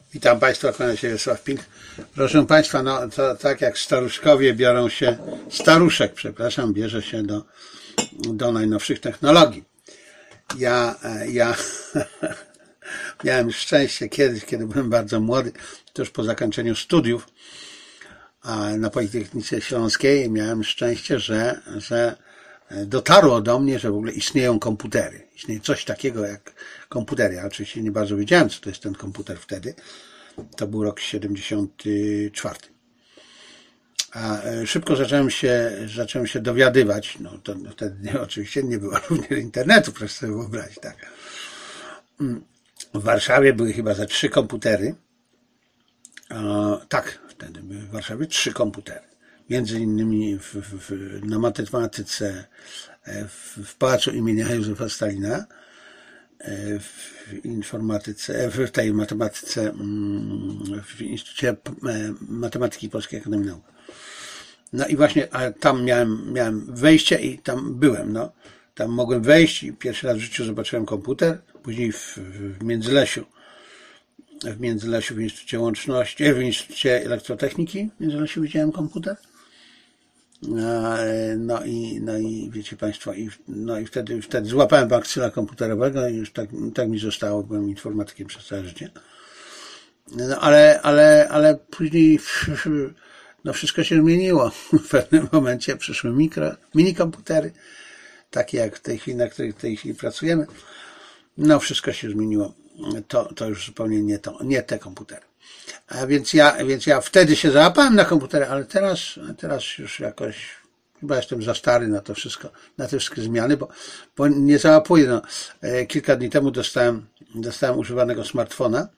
Witam Państwa, kłaniam się Wiesław Pink. Proszę Państwa, no to tak jak staruszkowie biorą się, staruszek, przepraszam, bierze się do najnowszych technologii. Ja miałem szczęście kiedyś, kiedy byłem bardzo młody, tuż po zakończeniu studiów na Politechnice Śląskiej, miałem szczęście, że dotarło do mnie, że w ogóle istnieją komputery. Istnieje coś takiego jak komputery. Ja oczywiście nie bardzo wiedziałem, co to jest ten komputer wtedy. To był rok 74. A szybko zacząłem się dowiadywać. No to wtedy oczywiście nie było również internetu, proszę sobie wyobrazić, tak. W Warszawie były chyba ze 3 komputery. Tak, wtedy były w Warszawie 3 komputery. Między innymi na matematyce w Pałacu imienia Józefa Stalina, w informatyce, w tej matematyce, w Instytucie Matematyki Polskiej Akademii Nauk. No i właśnie tam miałem wejście i tam byłem, no. Tam mogłem wejść i pierwszy raz w życiu zobaczyłem komputer, później w Międzylesiu, w Instytucie Łączności, w Instytucie Elektrotechniki w Międzylesiu widziałem komputer. No i wiecie Państwo, wtedy złapałem bakcyla komputerowego i już tak mi zostało, byłem informatykiem przez całe życie. No ale później no wszystko się zmieniło. W pewnym momencie przyszły mini komputery, takie jak w tej chwili, na których w tej chwili pracujemy. No wszystko się zmieniło. To już zupełnie nie te komputery. A więc ja wtedy się załapałem na komputery, ale teraz już jakoś chyba jestem za stary na to wszystko, na te wszystkie zmiany, bo nie załapuję. No, kilka dni temu dostałem używanego smartfona.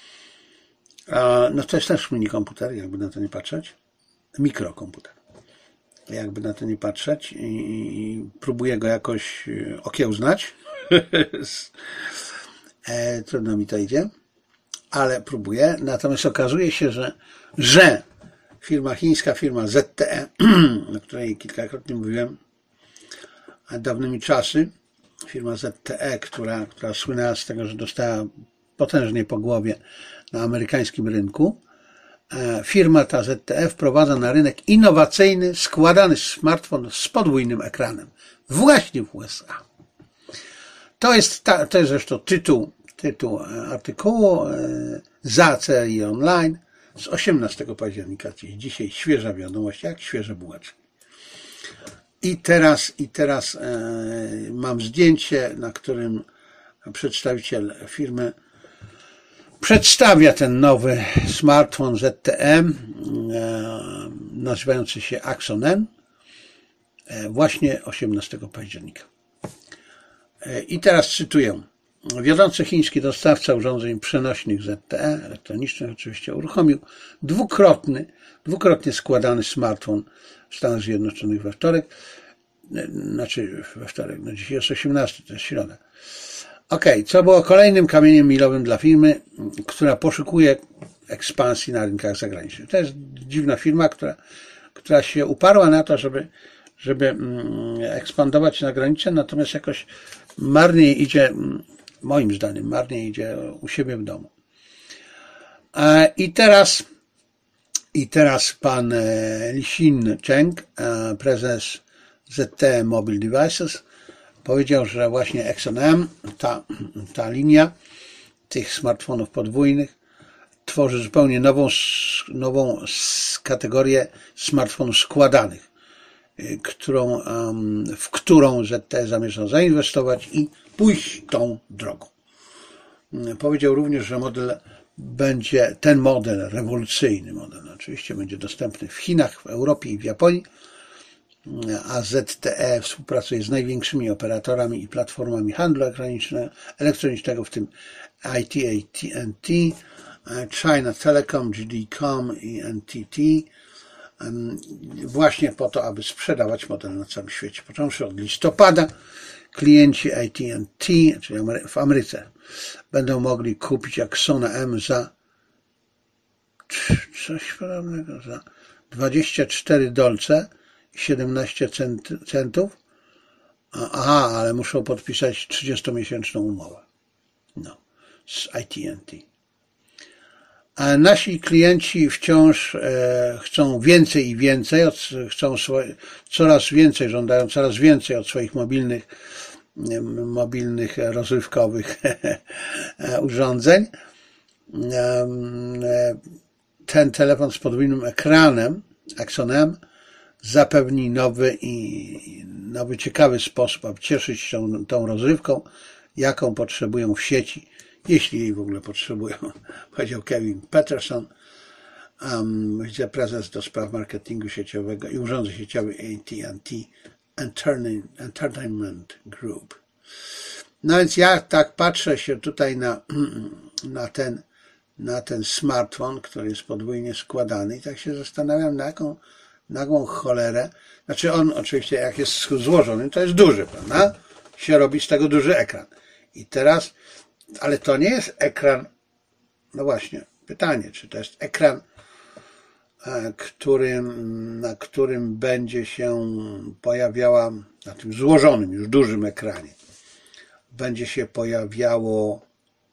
No to jest też mini komputer, jakby na to nie patrzeć. Mikrokomputer. Jakby na to nie patrzeć i próbuję go jakoś okiełznać. Trudno mi to idzie, ale próbuję. Natomiast okazuje się, że chińska firma ZTE, o której kilkakrotnie mówiłem dawnymi czasy, firma ZTE, która słynęła z tego, że dostała potężnie po głowie na amerykańskim rynku, firma ta ZTE wprowadza na rynek innowacyjny, składany smartfon z podwójnym ekranem. Właśnie w USA. To jest zresztą tytuł artykułu za CRI Online z 18 października, czyli dzisiaj świeża wiadomość, jak świeże bułeczki. I teraz mam zdjęcie, na którym przedstawiciel firmy przedstawia ten nowy smartfon ZTE, nazywający się Axon N, właśnie 18 października. I teraz cytuję. Wiodący chiński dostawca urządzeń przenośnych ZTE, elektronicznych oczywiście, uruchomił dwukrotnie składany smartfon w Stanach Zjednoczonych we wtorek. No dzisiaj jest 18, to jest środa. Co było kolejnym kamieniem milowym dla firmy, która poszukuje ekspansji na rynkach zagranicznych. To jest dziwna firma, która się uparła na to, żeby ekspandować na granicę, natomiast jakoś marnie idzie, moim zdaniem, u siebie w domu. I teraz pan Li-Xin Cheng, prezes ZTE Mobile Devices, powiedział, że właśnie Axon M, ta linia tych smartfonów podwójnych, tworzy zupełnie nową kategorię smartfonów składanych, w którą ZTE zamierza zainwestować i pójść tą drogą. Powiedział również, że ten model, rewolucyjny model, oczywiście będzie dostępny w Chinach, w Europie i w Japonii, a ZTE współpracuje z największymi operatorami i platformami handlu elektronicznego, w tym AT&T, China Telecom, GD.com i NTT, właśnie po to, aby sprzedawać model na całym świecie. Począwszy od listopada, klienci AT&T, czyli w Ameryce, będą mogli kupić Axona M za coś podobnego, za 24 dolce i 17 centów. Ale muszą podpisać 30-miesięczną umowę. No, z AT&T. A nasi klienci wciąż chcą więcej i więcej, chcą coraz więcej, żądają coraz więcej od swoich mobilnych rozrywkowych urządzeń. Ten telefon z podwójnym ekranem Axon M zapewni nowy ciekawy sposób, aby cieszyć się tą rozrywką, jaką potrzebują w sieci, jeśli jej w ogóle potrzebują, powiedział Kevin Peterson, wiceprezes do spraw marketingu sieciowego i urządzeń sieciowych AT&T Entertainment Group. No więc ja tak patrzę się tutaj na ten smartfon, który jest podwójnie składany i tak się zastanawiam, na jaką nagłą cholerę, znaczy on oczywiście jak jest złożony, to jest duży, prawda? Się robi z tego duży ekran. I teraz, ale to nie jest ekran, no właśnie, pytanie, czy to jest ekran, na którym będzie się pojawiała, na tym złożonym, już dużym ekranie, będzie się pojawiało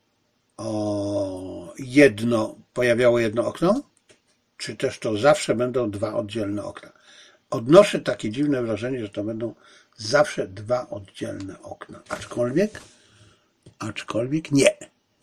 jedno okno, czy też to zawsze będą dwa oddzielne okna. Odnoszę takie dziwne wrażenie, że to będą zawsze dwa oddzielne okna. Aczkolwiek nie.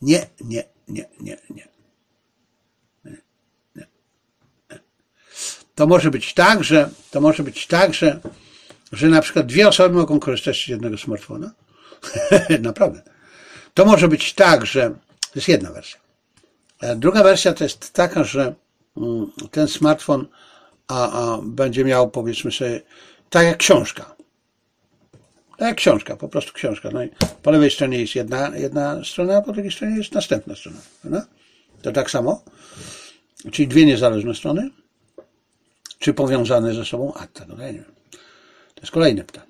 To może być tak, że na przykład dwie osoby mogą korzystać z jednego smartfona. Naprawdę. To może być tak, że to jest jedna wersja. Druga wersja to jest taka, że ten smartfon będzie miał, powiedzmy sobie, tak jak książka. Tak jak książka, po prostu książka. No i po lewej stronie jest jedna strona, a po drugiej stronie jest następna strona. Prawda? To tak samo. Czyli dwie niezależne strony. Czy powiązane ze sobą? Tego ja nie wiem. To jest kolejne pytanie.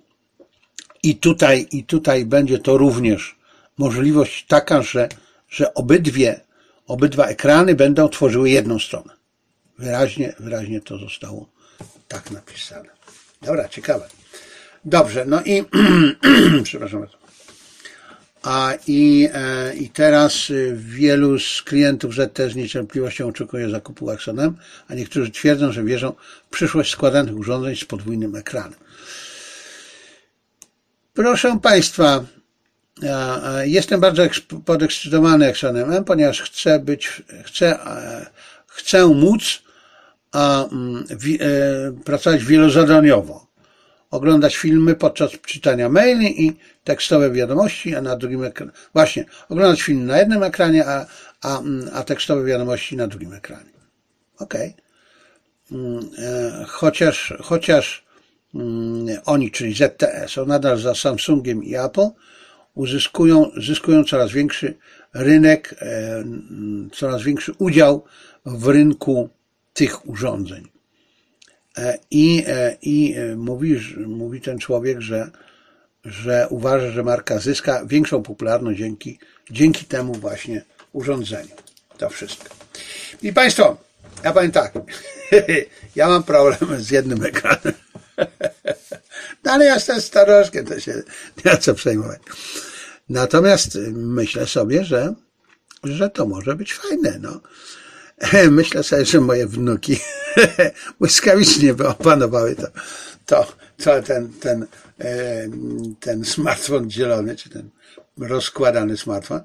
I tutaj będzie to również możliwość taka, że obydwa ekrany będą tworzyły jedną stronę. Wyraźnie to zostało tak napisane. Dobra, ciekawe. Dobrze, no i przepraszam bardzo. I teraz wielu z klientów ZTE z niecierpliwością oczekuje zakupu Axon M, a niektórzy twierdzą, że wierzą w przyszłość składanych urządzeń z podwójnym ekranem. Proszę Państwa, jestem bardzo podekscytowany Axonem M, ponieważ chcę móc pracować wielozadaniowo. Oglądać filmy podczas czytania maili i tekstowe wiadomości, a na drugim ekranie. Właśnie, oglądać film na jednym ekranie, a tekstowe wiadomości na drugim ekranie. Okej. Chociaż oni, czyli ZTE, są nadal za Samsungiem i Apple, zyskują coraz większy rynek, coraz większy udział w rynku tych urządzeń. I mówi ten człowiek, że uważa, że marka zyska większą popularność dzięki temu właśnie urządzeniu. To wszystko. I Państwo, ja powiem tak, ja mam problem z jednym ekranem. No ale ja jestem staruszkiem, to się nie ma co przejmować. Natomiast myślę sobie, że to może być fajne. No. Myślę sobie, że moje wnuki błyskawicznie by opanowały ten smartfon dzielony, czy ten rozkładany smartfon.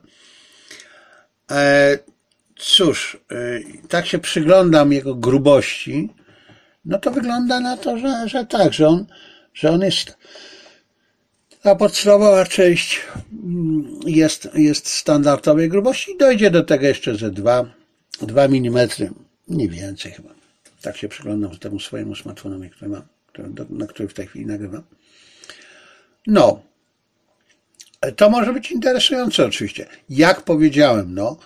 Cóż, tak się przyglądam jego grubości, no to wygląda na to, że tak, że on jest, ta podstawowa część jest standardowej grubości i dojdzie do tego jeszcze ze 2 mm, nie więcej chyba. Tak się przyglądam temu swojemu smartfonowi, który mam, na który w tej chwili nagrywam. No, to może być interesujące oczywiście. Jak powiedziałem, no,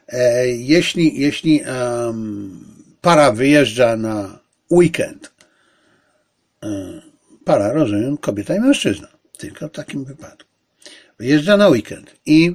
jeśli para wyjeżdża na weekend, para, rozumiem, kobieta i mężczyzna, tylko w takim wypadku. Wyjeżdża na weekend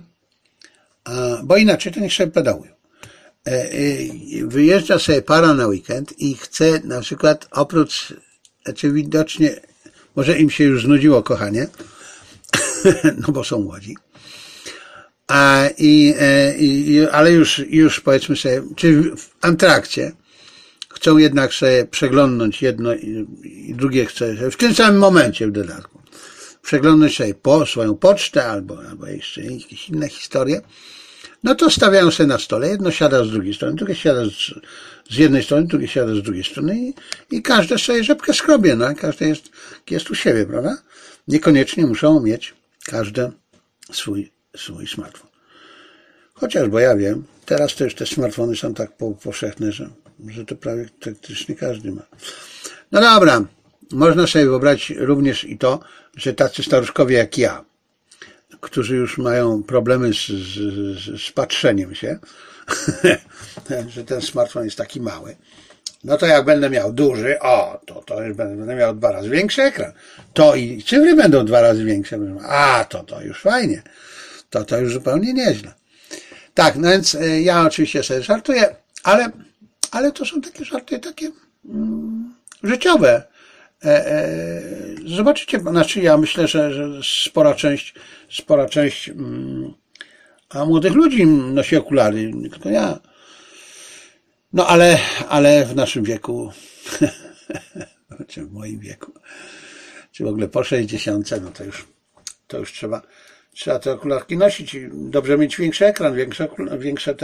bo inaczej to niech sobie pedałują. Wyjeżdża sobie para na weekend i chce na przykład oprócz, znaczy widocznie, może im się już znudziło kochanie, no bo są młodzi, Ale już powiedzmy sobie, czy w Antrakcie chcą jednak sobie przeglądnąć jedno i drugie chce w tym samym momencie w dodatku przeglądać sobie swoją pocztę albo jeszcze jakieś inne historie, no to stawiają sobie na stole. Jedno siada z drugiej strony, drugie siada z jednej strony, drugie siada z drugiej strony i każdy sobie rzepkę skrobie, no, każdy jest u siebie, prawda? Niekoniecznie muszą mieć każdy swój smartfon. Chociaż, bo ja wiem, teraz to już te smartfony są tak powszechne, że to prawie praktycznie każdy ma. No dobra, można sobie wyobrazić również i to, że tacy staruszkowie jak ja, którzy już mają problemy z patrzeniem się, że ten smartfon jest taki mały, no to jak będę miał duży, to już będę miał 2 razy większy ekran. To i cyfry będą 2 razy większe. To już fajnie. To już zupełnie nieźle. Tak, no więc ja oczywiście sobie żartuję, ale to są takie żarty takie życiowe. Zobaczycie, znaczy ja myślę, że spora część młodych ludzi nosi okulary, nie tylko ja. No ale w naszym wieku, czy w moim wieku, czy w ogóle po 60, no to już trzeba te okularki nosić i dobrze mieć większy ekran, większe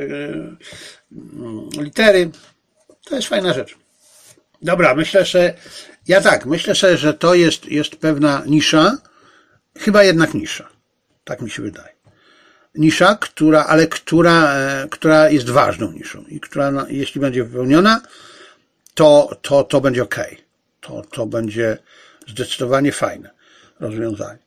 litery. To jest fajna rzecz. Dobra, myślę sobie, że to jest pewna nisza, chyba jednak nisza. Tak mi się wydaje. Nisza, która jest ważną niszą i która, jeśli będzie wypełniona, to będzie okej. To będzie zdecydowanie fajne rozwiązanie.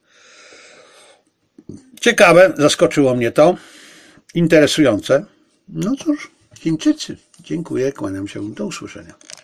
Ciekawe, zaskoczyło mnie to, interesujące. No cóż, Chińczycy. Dziękuję, kłaniam się, do usłyszenia.